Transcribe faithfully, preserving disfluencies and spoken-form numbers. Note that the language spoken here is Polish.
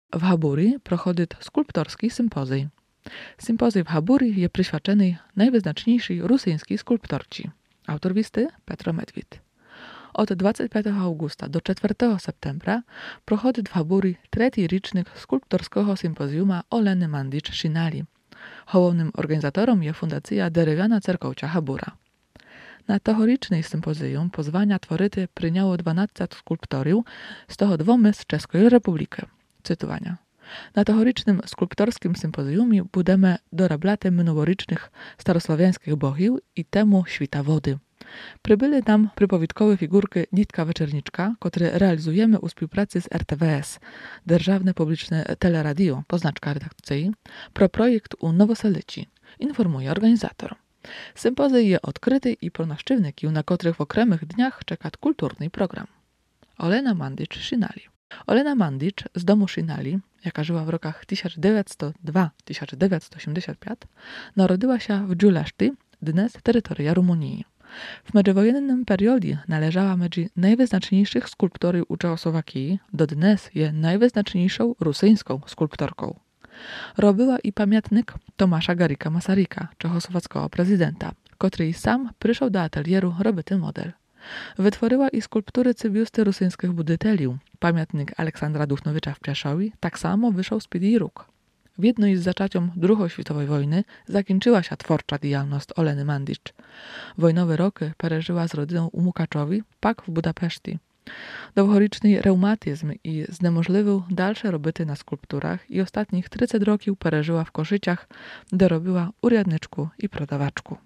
В Габурі проходить скульпторський симпозій. Симпозій в Габурі є присвячений найвизначнішій русинській скульпторці. Autor listy Petro Medwid. Od двадцять п'ятого августа до czwartego septembra проходить в Габурі третій річник скульпторського симпозіума Олени Мандич-Шиналі. Головним організатором є фундація Дерев'яна церковця Габура. На тогорічний симпозіум pozwania творити прийняло дванадцять скульпторів, з того двоми з Чеської Republiki. Cytowania. Na tegorocznym skulptorskim sympozjumie budemy dorabiać minoworocznych starosłowiańskich bogiów i temu świta wody. Przybyły tam przypowitkowe figurki Nitka Weczerniczka, które realizujemy u współpracy z R T W S, Державne Publiczne Teleradio, poznaczka redakcji, pro projekt u Nowoselici, informuje organizator. Sympozj jest odkryty i pronaszczywny, na których w okremnych dniach czeka kulturny program. Olena Mandicz-Шиналі. Olena Mandicz z domu Шиналі, jaka żyła w rokach tysiąc dziewięćset dwa do tysiąc dziewięćset osiemdziesiąt pięć, narodziła się w Giulești, dnes terytoria Rumunii. W międzywojennym periodzie należała między najwyznaczniejszych skulptorów u Czechosłowakii, do dnes jest najwyznaczniejszą rosyjską skulptorką. Robiła i pamiętnik Tomasza Garrigua Masaryka, czechosłowackiego prezydenta, który sam przyszedł do atelieru robić model. Wytworzyła i skulptury cybiusty rosyjskich buddyteliów. Pamiętnik Aleksandra Duchnowicza w Przeszowie tak samo wyszedł spod jej róg. W jednej z zaczęciem drugiej światowej wojny zakończyła się twórcza działalność Oleny Mandicz. Wojnowe roky przeżyła z rodziną u Mukaczowi, pak w Budapeszcie. Długowieczny reumatyzm i znemożliwił dalsze roboty na skulpturach i ostatnich trzydzieści roków przeżyła w Koszyciach, gdzie robiła urядничку i prodawaczku.